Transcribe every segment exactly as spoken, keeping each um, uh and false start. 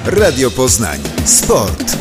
Radio Poznań. Sport.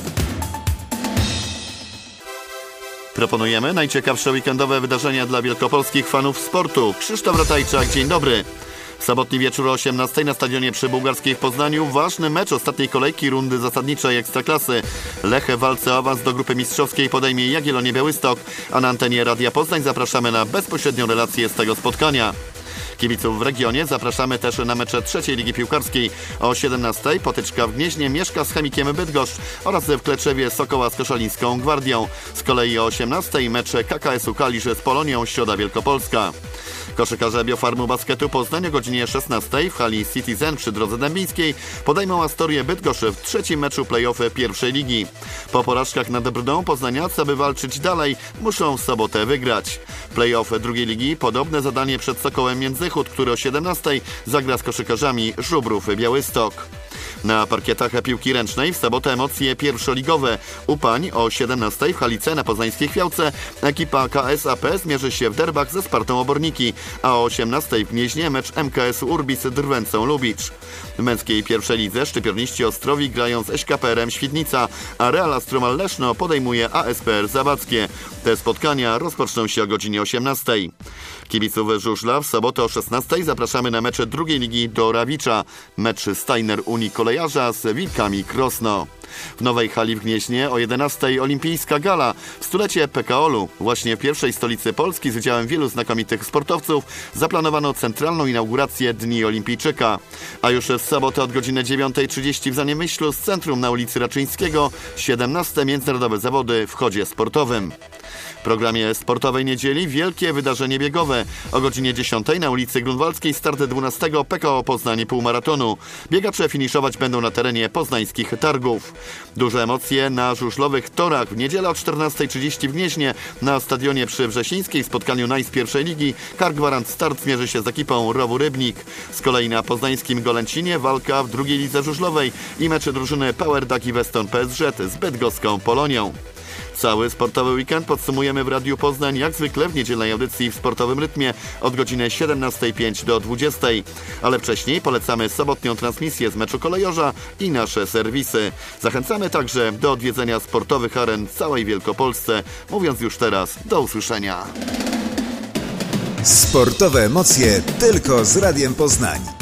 Proponujemy najciekawsze weekendowe wydarzenia dla wielkopolskich fanów sportu. Krzysztof Ratajczak, dzień dobry. W sobotni wieczór o osiemnastej na stadionie przy Bułgarskiej w Poznaniu ważny mecz ostatniej kolejki rundy zasadniczej Ekstraklasy. Lech w walce o awans do grupy mistrzowskiej podejmie Jagiellonię Białystok, a na antenie Radia Poznań zapraszamy na bezpośrednią relację z tego spotkania. Kibiców w regionie zapraszamy też na mecze trzeciej Ligi Piłkarskiej. O siedemnastej Potyczka w Gnieźnie mieszka z Chemikiem Bydgoszcz oraz w Kleczewie Sokoła z Koszalińską Gwardią. Z kolei o osiemnastej mecze K K S u Kalisz z Polonią Środa Wielkopolska. Koszykarze Biofarmu Basketu Poznań o godzinie szesnastej w hali Citizen przy Drodze Dębińskiej podejmą Astorię Bydgoszcz w trzecim meczu play-off pierwszej ligi. Po porażkach nad Brdą poznaniacy, aby walczyć dalej, muszą w sobotę wygrać. Play-off drugiej ligi podobne zadanie przed Sokołem Międzychód, który o siedemnastej zagra z koszykarzami Żubrów Białystok. Na parkietach piłki ręcznej w sobotę emocje pierwszoligowe. U pań o siedemnastej w Halice na poznańskiej Chwiałce ekipa K S A P zmierzy się w derbach ze Spartą Oborniki, a o osiemnastej w Gnieźnie mecz M K S Urbis Drwęcą Lubicz. W męskiej pierwszej lidze szczypiorniści Ostrowi grają z S K P R-em Świdnica, a Real Astromal Leszno podejmuje A S P R Zabackie. Te spotkania rozpoczną się o godzinie osiemnastej. Kibiców żużla w sobotę o szesnastej zapraszamy na mecze drugiej ligi do Rawicza. Mecz Steiner Unii Kolejarza z Wilkami Krosno. W Nowej Hali w Gnieźnie o jedenastej olimpijska gala w stulecie P K O L-u. Właśnie w pierwszej stolicy Polski z udziałem wielu znakomitych sportowców zaplanowano centralną inaugurację Dni Olimpijczyka. A już w sobotę od godziny dziewiątej trzydzieści w Zaniemyślu z centrum na ulicy Raczyńskiego siedemnaste międzynarodowe zawody w chodzie sportowym. W programie sportowej niedzieli wielkie wydarzenie biegowe. O godzinie dziesiątej na ulicy Grunwaldzkiej start dwunastego P K O Poznań półmaratonu. Biegacze finiszować będą na terenie poznańskich targów. Duże emocje na żużlowych torach. W niedzielę o czternastej trzydzieści w Gnieźnie na stadionie przy Wrzesińskiej w spotkaniu Nice pierwszej ligi Kar Gwarant Start zmierzy się z ekipą Rowu Rybnik. Z kolei na poznańskim Golęcinie walka w drugiej lidze żużlowej i mecze drużyny Power Daki Weston P S Z z bydgoską Polonią. Cały sportowy weekend podsumujemy w Radiu Poznań jak zwykle w niedzielnej audycji w sportowym rytmie od godziny siedemnastej pięć do dwudziestej. Ale wcześniej polecamy sobotnią transmisję z meczu kolejorza i nasze serwisy. Zachęcamy także do odwiedzenia sportowych aren w całej Wielkopolsce. Mówiąc już teraz, do usłyszenia. Sportowe emocje tylko z Radiem Poznań.